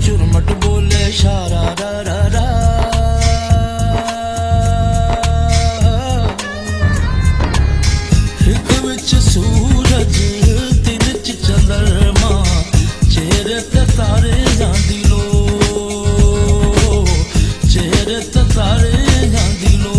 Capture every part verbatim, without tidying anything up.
चुरमट बोले शारा रा रा रा। हिक विच सूरज दिन च चंद्रमा चेहरे ते तारे जांदी लो, चेहरे ते तारे जांदी लो।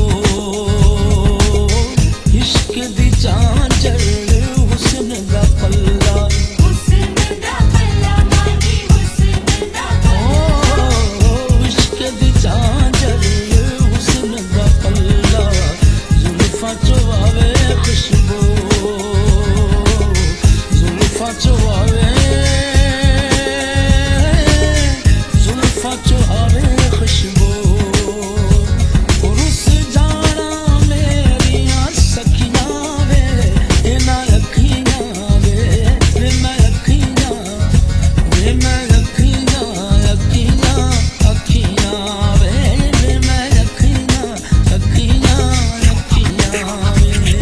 इश्क दी चांचर हुस्न दा पल्ला, हुस्न दा पल्ला मानी हुस्न दा पल्ला। ओ इश्क दी चांचर हुस्न दा पल्ला, जुल्फां चो आवे खुशबू, जुल्फां चो आवे, जुल्फां चो आवे खुशबू। रुस जाना मेरियां सखियां वे, इना अखियां वे, वे मैं अखियां, वे मैं अखियां, अखियां अखियां वे, वे मैं अखियां, अखियां अखियां वे।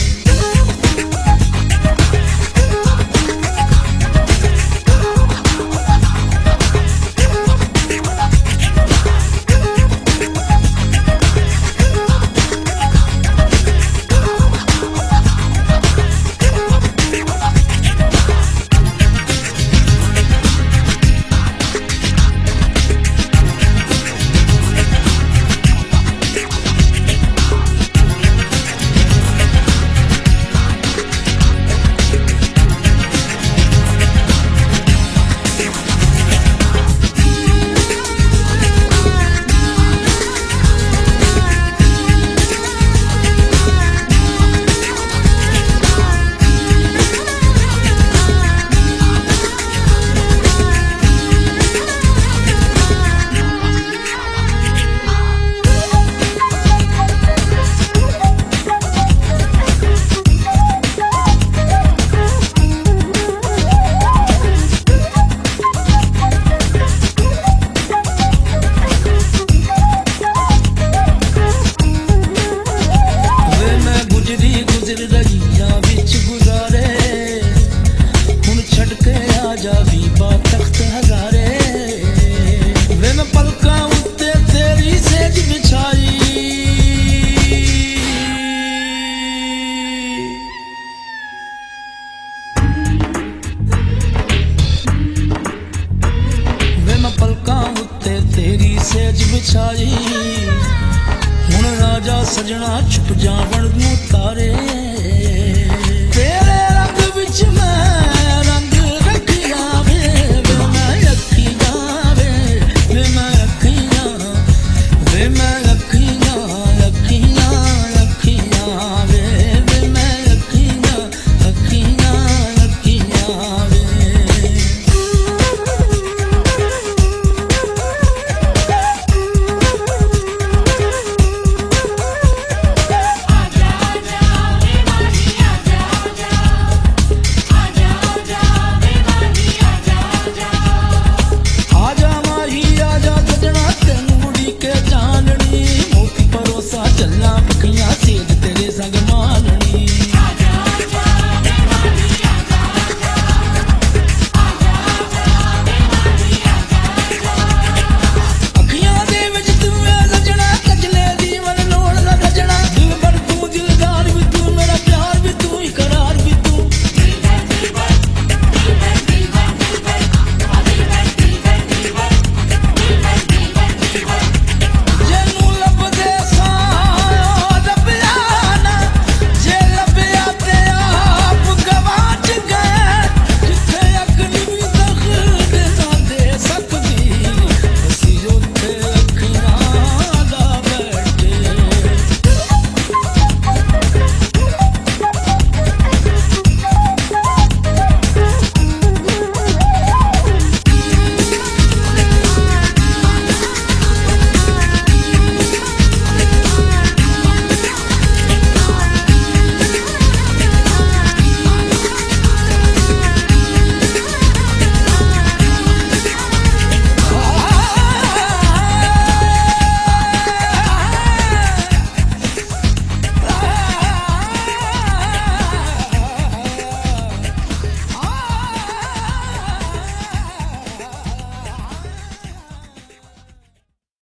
सेज बिछाई हुण राजा सजना छुप जावण नूं तारे, तेरे रंग विच मैं